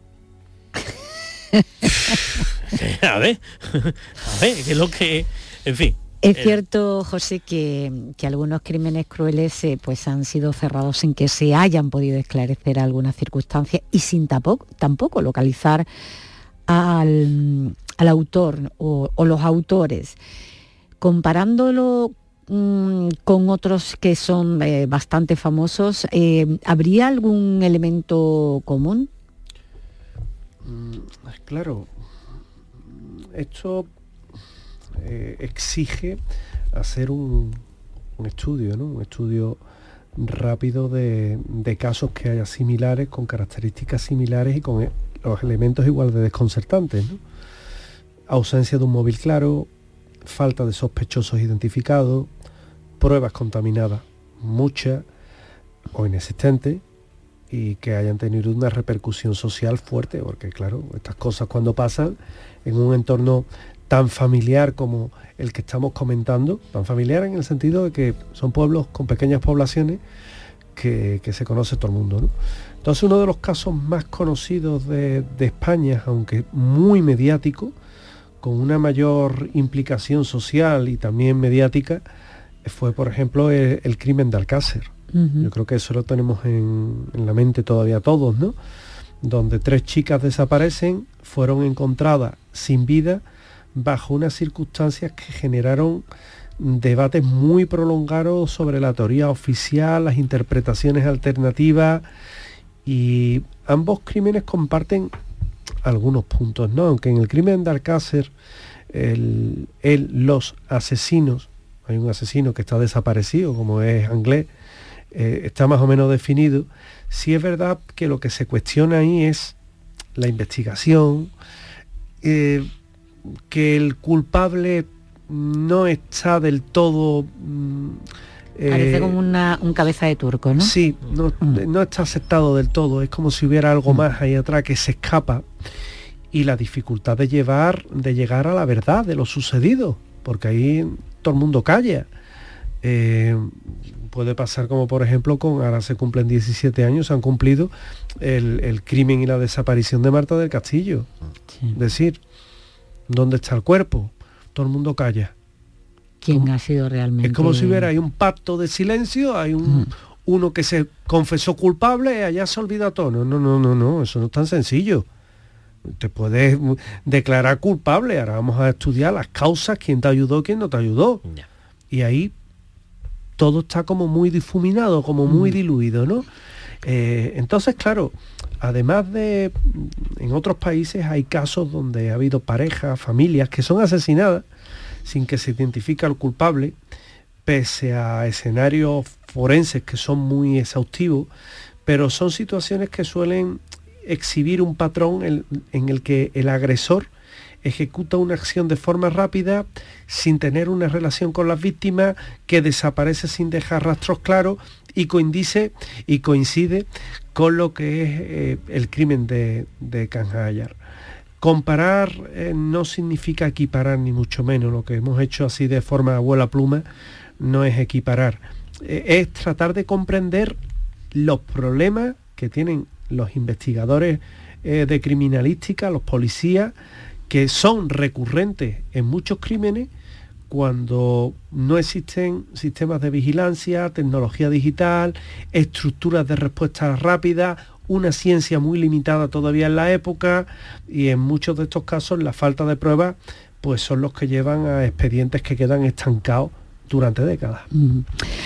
a ver, a ver, que es lo que... En fin. Es cierto, José, que, que algunos crímenes crueles eh, pues han sido cerrados sin que se hayan podido esclarecer algunas circunstancias y sin tampoco, tampoco localizar al, al autor o, o los autores. Comparándolo mmm, con otros que son eh, bastante famosos, eh, ¿habría algún elemento común? Mm, claro, esto eh, exige hacer un, un estudio, ¿no? Un estudio rápido de, de casos que haya similares, con características similares y con los elementos igual de desconcertantes, ¿no? Ausencia de un móvil claro, falta de sospechosos identificados, pruebas contaminadas, muchas o inexistentes, y que hayan tenido una repercusión social fuerte, porque claro, estas cosas cuando pasan en un entorno tan familiar como el que estamos comentando, tan familiar en el sentido de que son pueblos con pequeñas poblaciones que, que se conoce todo el mundo, ¿no? Entonces, uno de los casos más conocidos de, de España, aunque muy mediático, con una mayor implicación social y también mediática, fue, por ejemplo, el, el crimen de Alcácer. Uh-huh. Yo creo que eso lo tenemos en, en la mente todavía todos, ¿no? Donde tres chicas desaparecen, fueron encontradas sin vida, bajo unas circunstancias que generaron debates muy prolongados sobre la teoría oficial, las interpretaciones alternativas, y ambos crímenes comparten algunos puntos, ¿no? Aunque en el crimen de Alcácer el, el, los asesinos, hay un asesino que está desaparecido, como es Anglés, eh, está más o menos definido. Sí es verdad que lo que se cuestiona ahí es la investigación, eh, que el culpable no está del todo... Mm, Parece eh, como una, un cabeza de turco, ¿no? Sí, no, mm. no está aceptado del todo, es como si hubiera algo mm. más ahí atrás que se escapa, y la dificultad de llevar, de llegar a la verdad de lo sucedido, porque ahí todo el mundo calla. Eh, puede pasar como por ejemplo con, ahora se cumplen diecisiete años, se han cumplido el, el crimen y la desaparición de Marta del Castillo. Sí. Es decir, ¿dónde está el cuerpo? Todo el mundo calla. ¿Quién ha sido realmente? Es como si hubiera hay un pacto de silencio, hay un, mm. uno que se confesó culpable y allá se olvida todo. No, no, no, no, no, eso no es tan sencillo. Te puedes declarar culpable, ahora vamos a estudiar las causas, quién te ayudó, quién no te ayudó. Yeah. Y ahí todo está como muy difuminado, como muy mm. diluido, ¿no? Eh, entonces, claro, además de... En otros países hay casos donde ha habido parejas, familias que son asesinadas sin que se identifique al culpable, pese a escenarios forenses que son muy exhaustivos, pero son situaciones que suelen exhibir un patrón en, en el que el agresor ejecuta una acción de forma rápida, sin tener una relación con las víctimas, que desaparece sin dejar rastros claros, y coincide, y coincide con lo que es eh, el crimen de, de Canjallar. Comparar eh, no significa equiparar, ni mucho menos. Lo que hemos hecho así de forma abuela pluma no es equiparar. Eh, es tratar de comprender los problemas que tienen los investigadores eh, de criminalística, los policías, que son recurrentes en muchos crímenes cuando no existen sistemas de vigilancia, tecnología digital, estructuras de respuesta rápida, una ciencia muy limitada todavía en la época, y en muchos de estos casos la falta de pruebas pues son los que llevan a expedientes que quedan estancados durante décadas. Mm.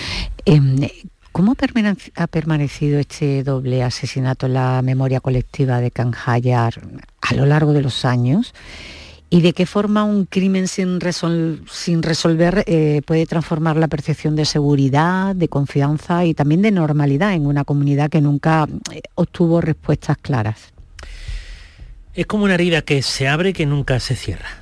Eh, ¿Cómo ha permanecido este doble asesinato en la memoria colectiva de Canjallar a lo largo de los años? ¿Y de qué forma un crimen sin, resol- sin resolver eh, puede transformar la percepción de seguridad, de confianza y también de normalidad en una comunidad que nunca eh, obtuvo respuestas claras? Es como una herida que se abre que nunca se cierra.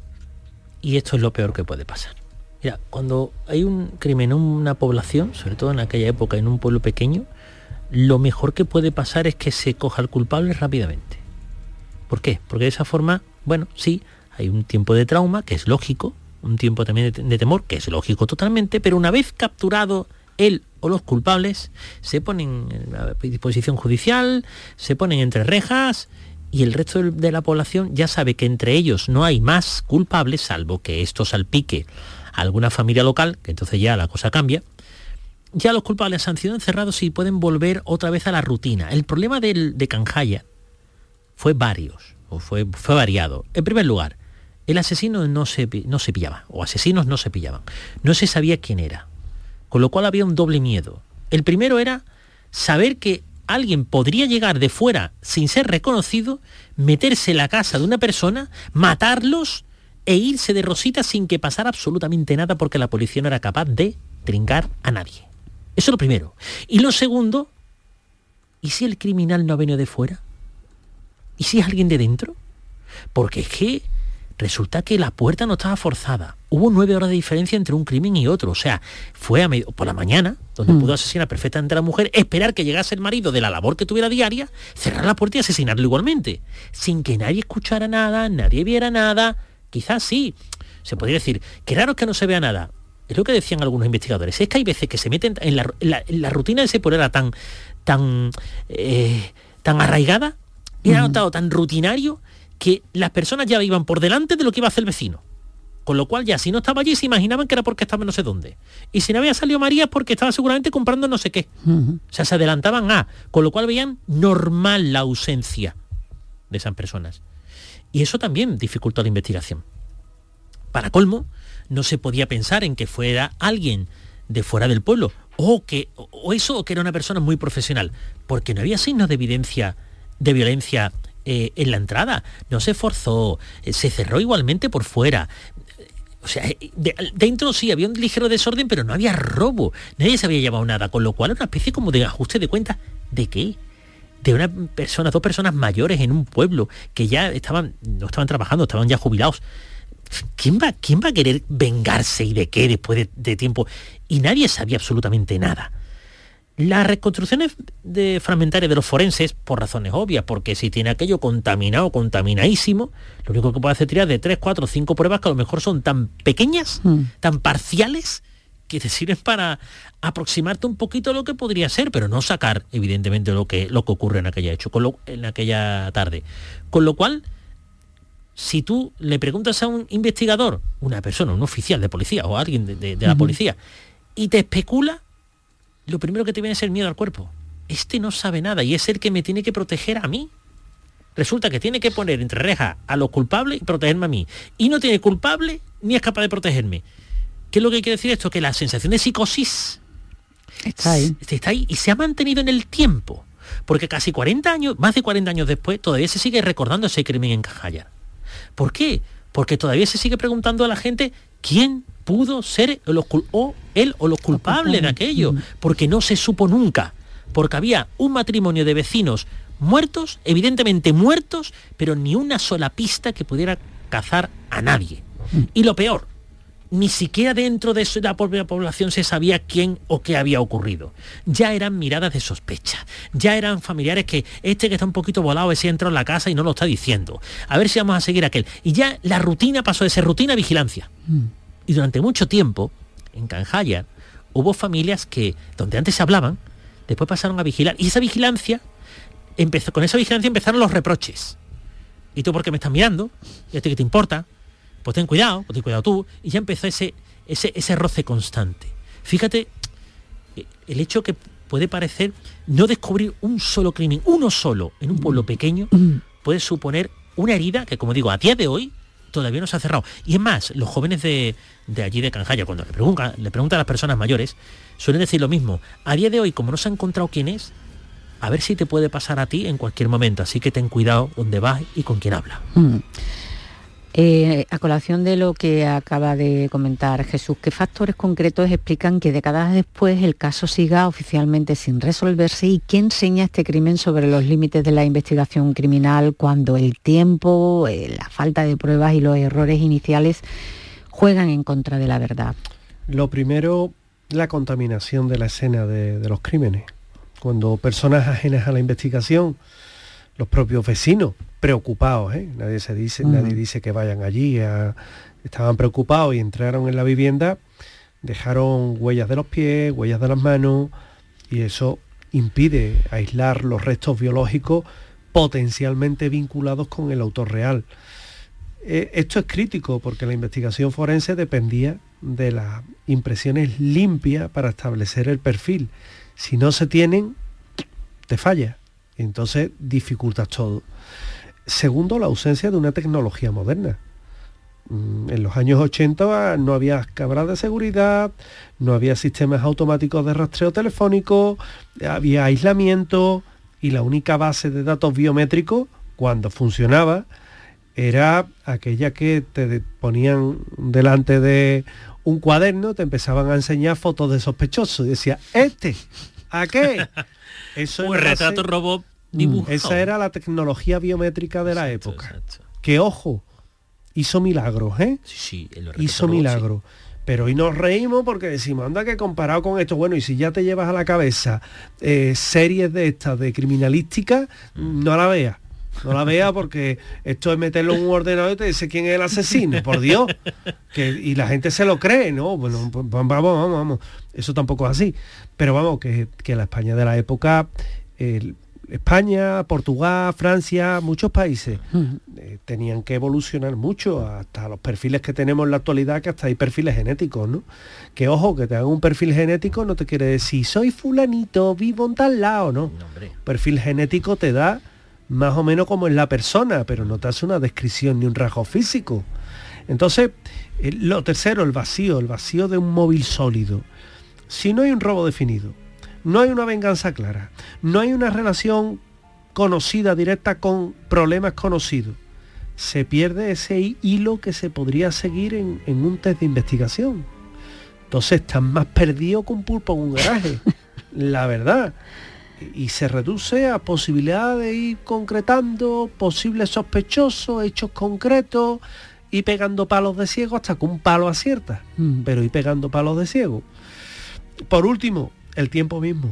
Y esto es lo peor que puede pasar. Mira, cuando hay un crimen en una población, sobre todo en aquella época en un pueblo pequeño, lo mejor que puede pasar es que se coja al culpable rápidamente. ¿Por qué? Porque de esa forma, bueno, sí, hay un tiempo de trauma, que es lógico, un tiempo también de, de temor, que es lógico totalmente, pero una vez capturado él o los culpables, se ponen a disposición judicial, se ponen entre rejas, y el resto de la población ya sabe que entre ellos no hay más culpables, salvo que esto salpique a alguna familia local, que entonces ya la cosa cambia. Ya los culpables han sido encerrados y pueden volver otra vez a la rutina. El problema del, de Canjallar fue varios, o fue, fue variado. En primer lugar, el asesino no se, no se pillaba, o asesinos no se pillaban. No se sabía quién era. Con lo cual había un doble miedo. El primero era saber que alguien podría llegar de fuera sin ser reconocido, meterse en la casa de una persona, matarlos e irse de rosita sin que pasara absolutamente nada porque la policía no era capaz de trincar a nadie. Eso es lo primero. Y lo segundo, ¿y si el criminal no ha venido de fuera? ¿Y si es alguien de dentro? Porque es que resulta que la puerta no estaba forzada. Hubo nueve horas de diferencia entre un crimen y otro. O sea, fue a medio, por la mañana, donde mm. pudo asesinar perfectamente a la mujer, esperar que llegase el marido de la labor que tuviera diaria, cerrar la puerta y asesinarlo igualmente. Sin que nadie escuchara nada, nadie viera nada. Quizás sí. Se podría decir, qué raro que no se vea nada. Es lo que decían algunos investigadores. Es que hay veces que se meten en la, en la, en la rutina de ese pueblo era tan, tan, eh, tan arraigada, era notado tan rutinario, que las personas ya iban por delante de lo que iba a hacer el vecino. Con lo cual ya si no estaba allí se imaginaban que era porque estaba no sé dónde. Y si no había salido María es porque estaba seguramente comprando no sé qué. Uh-huh. O sea, se adelantaban a, con lo cual veían normal la ausencia de esas personas. Y eso también dificultó la investigación. Para colmo, no se podía pensar en que fuera alguien de fuera del pueblo, o que o eso, o que era una persona muy profesional, porque no había signos de evidencia de violencia Eh, en la entrada, no se forzó, eh, se cerró igualmente por fuera. O sea, de, dentro sí había un ligero desorden, pero no había robo, nadie se había llevado nada, con lo cual era una especie como de ajuste de cuentas. ¿De qué? De una persona, dos personas mayores en un pueblo que ya estaban, no estaban trabajando, estaban ya jubilados. ¿Quién va, quién va a querer vengarse y de qué después de, de tiempo? Y nadie sabía absolutamente nada. Las reconstrucciones de fragmentarias de los forenses, por razones obvias, porque si tiene aquello contaminado, contaminadísimo, lo único que puede hacer es tirar de tres, cuatro, cinco pruebas que a lo mejor son tan pequeñas, mm. tan parciales, que te sirven para aproximarte un poquito a lo que podría ser, pero no sacar, evidentemente, lo que, lo que ocurre en aquella hecho, con lo, en aquella tarde. Con lo cual, si tú le preguntas a un investigador, una persona, un oficial de policía o alguien de, de, de la mm. policía, y te especula, lo primero que te viene es el miedo al cuerpo. Este no sabe nada y es el que me tiene que proteger a mí. Resulta que tiene que poner entre rejas a los culpables y protegerme a mí. Y no tiene culpable ni es capaz de protegerme. ¿Qué es lo que quiere decir esto? Que la sensación de psicosis está ahí. Está ahí y se ha mantenido en el tiempo. Porque casi cuarenta años, más de cuarenta años después, todavía se sigue recordando ese crimen en Canjayar. ¿Por qué? Porque todavía se sigue preguntando a la gente quién pudo ser el, o él o los culpables de aquello, porque no se supo nunca, porque había un matrimonio de vecinos muertos, evidentemente muertos, pero ni una sola pista que pudiera cazar a nadie. Y lo peor, ni siquiera dentro de la propia población se sabía quién o qué había ocurrido. Ya eran miradas de sospecha, ya eran familiares que este que está un poquito volado, ese entró en la casa y no lo está diciendo. A ver si vamos a seguir aquel. Y ya la rutina pasó de ser rutina a vigilancia. Mm. Y durante mucho tiempo, en Canjayar, hubo familias que, donde antes se hablaban, después pasaron a vigilar. Y esa vigilancia, empezó, con esa vigilancia empezaron los reproches. ¿Y tú por qué me estás mirando? ¿Y a ti qué te importa? Pues ten cuidado, pues ten cuidado tú. Y ya empezó ese, ese, ese roce constante. Fíjate, el hecho que puede parecer no descubrir un solo crimen, uno solo, en un pueblo pequeño, puede suponer una herida que, como digo, a día de hoy, todavía no se ha cerrado. Y es más, los jóvenes de, de allí de Canjayar, cuando le preguntan, le preguntan a las personas mayores, suelen decir lo mismo. A día de hoy, como no se ha encontrado quién es, a ver si te puede pasar a ti en cualquier momento. Así que ten cuidado dónde vas y con quién hablas. Mm. Eh, a colación de lo que acaba de comentar Jesús, ¿qué factores concretos explican que décadas después el caso siga oficialmente sin resolverse y qué enseña este crimen sobre los límites de la investigación criminal cuando el tiempo, eh, la falta de pruebas y los errores iniciales juegan en contra de la verdad? Lo primero, la contaminación de la escena de, de los crímenes. Cuando personas ajenas a la investigación, los propios vecinos, preocupados, ¿eh? nadie se dice, uh-huh. nadie dice que vayan allí, a, estaban preocupados y entraron en la vivienda, dejaron huellas de los pies, huellas de las manos, y eso impide aislar los restos biológicos potencialmente vinculados con el autor real. Eh, esto es crítico porque la investigación forense dependía de las impresiones limpias para establecer el perfil. Si no se tienen, te falla. Entonces dificultas todo. Segundo, la ausencia de una tecnología moderna. En los años ochenta no había cámaras de seguridad, no había sistemas automáticos de rastreo telefónico, había aislamiento y la única base de datos biométricos, cuando funcionaba, era aquella que te ponían delante de un cuaderno, te empezaban a enseñar fotos de sospechosos y decía, ¿este? ¿A qué? Eso un retrato base, robot dibujado. Esa era la tecnología biométrica de la exacto, época. Exacto. Que ojo, hizo milagros, ¿eh? Sí, sí, hizo milagros. Sí. Pero hoy nos reímos porque decimos, anda que comparado con esto, bueno, y si ya te llevas a la cabeza eh, series de estas de criminalística, mm. no la veas. No la veas porque esto es meterlo en un ordenador y te dice quién es el asesino, por Dios. Que, y la gente se lo cree, ¿no? Bueno, pues, vamos, vamos, vamos. Eso tampoco es así. Pero vamos, que, que la España de la época, eh, España, Portugal, Francia, muchos países eh, tenían que evolucionar mucho hasta los perfiles que tenemos en la actualidad, que hasta hay perfiles genéticos, ¿no? Que ojo, que te hagan un perfil genético no te quiere decir soy fulanito, vivo en tal lado, ¿no? no perfil genético te da más o menos como en la persona, pero no te hace una descripción ni un rasgo físico. Entonces, eh, lo tercero, el vacío, el vacío de un móvil sólido. Si no hay un robo definido, no hay una venganza clara, no hay una relación conocida, directa con problemas conocidos, se pierde ese hilo que se podría seguir en, en un test de investigación. Entonces están más perdidos que un pulpo en un garaje, la verdad. Y se reduce a posibilidad de ir concretando posibles sospechosos, hechos concretos, y pegando palos de ciego hasta que un palo acierta, mm. pero ir pegando palos de ciego. Por último, el tiempo mismo.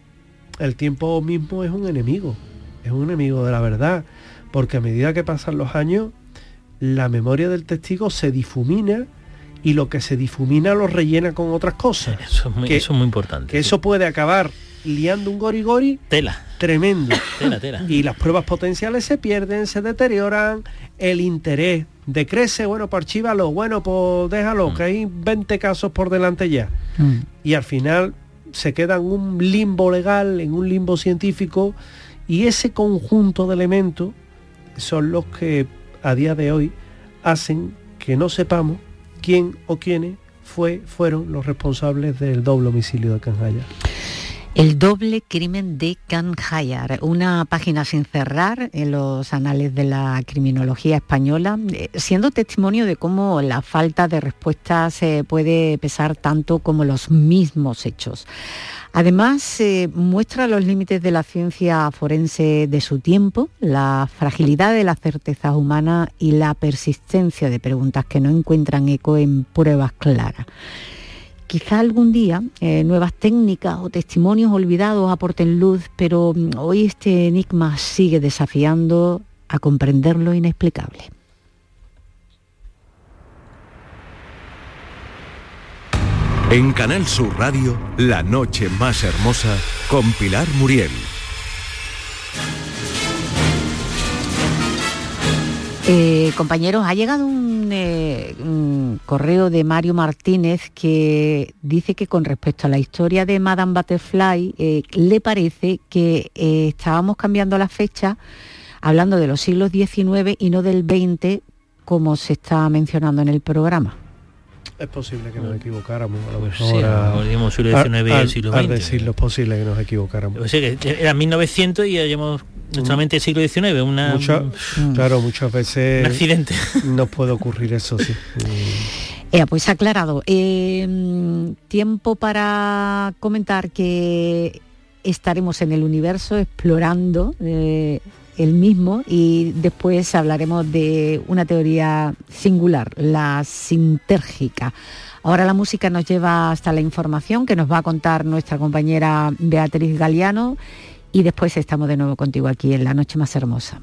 El tiempo mismo es un enemigo, es un enemigo de la verdad, porque a medida que pasan los años, la memoria del testigo se difumina y lo que se difumina lo rellena con otras cosas. Eso es muy, que, eso es muy importante. Que sí. Eso puede acabar liando un gorigori tela tremendo. tela, tela. Y las pruebas potenciales se pierden, se deterioran, el interés decrece, bueno, pues archívalo, bueno, pues déjalo, mm. que hay veinte casos por delante ya. Mm. Y al final se queda en un limbo legal, en un limbo científico, y ese conjunto de elementos son los que a día de hoy hacen que no sepamos quién o quiénes fue, fueron los responsables del doble homicidio de Can Jayar. El doble crimen de Can Jayar, una página sin cerrar en los anales de la criminología española, siendo testimonio de cómo la falta de respuestas eh, puede pesar tanto como los mismos hechos. Además, eh, muestra los límites de la ciencia forense de su tiempo, la fragilidad de las certezas humanas y la persistencia de preguntas que no encuentran eco en pruebas claras. Quizá algún día eh, nuevas técnicas o testimonios olvidados aporten luz, pero hoy este enigma sigue desafiando a comprender lo inexplicable. En Canal Sur Radio, La noche más hermosa, con Pilar Muriel. Eh, compañeros, ha llegado un, eh, un correo de Mario Martínez que dice que con respecto a la historia de Madame Butterfly, eh, le parece que eh, estábamos cambiando la fecha, hablando de los siglos diecinueve y no del veinte, como se está mencionando en el programa. Es posible que nos equivocáramos, a lo pues mejor. Sí, a, a lo siglo diecinueve y el siglo veinte. Al decirlo, es posible que nos equivocáramos. O sea, que era mil novecientos y ya llevamos solamente el siglo diecinueve, una... Mucha, mm. Claro, muchas veces... Un accidente. Nos puede ocurrir eso, sí. Eh, pues aclarado. Eh, tiempo para comentar que estaremos en el universo explorando eh, el mismo y después hablaremos de una teoría singular, la sintérgica. Ahora la música nos lleva hasta la información que nos va a contar nuestra compañera Beatriz Galeano y después estamos de nuevo contigo aquí en La Noche Más Hermosa.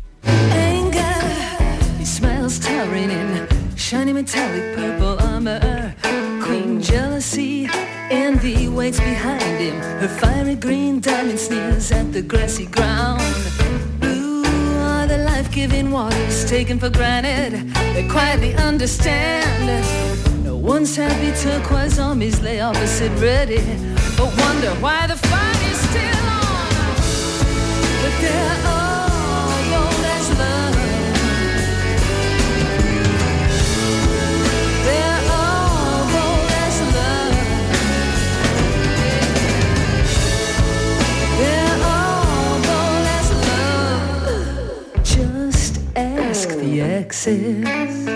Envy waits behind him. Her fiery green diamond sneers at the grassy ground. Blue are the life-giving waters taken for granted. They quietly understand. No one's happy turquoise armies lay opposite ready. But wonder why the fight is still on. But they're all gold as love. the excess.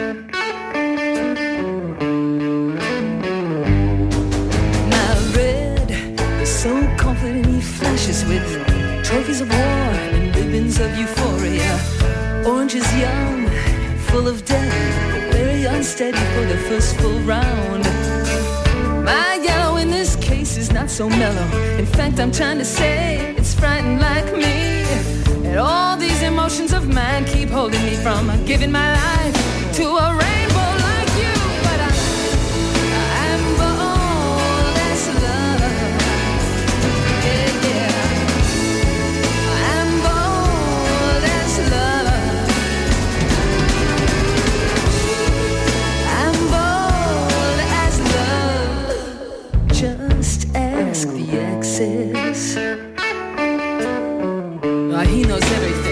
So confident he flashes with trophies of war and ribbons of euphoria. Orange is young, full of death, very unsteady for the first full round. My yellow in this case is not so mellow. In fact, I'm trying to say it's frightened like me. And all these emotions of mine keep holding me from giving my life to a rainbow like you. But I, I'm bold as love. Ask the exes. Oh, he knows everything.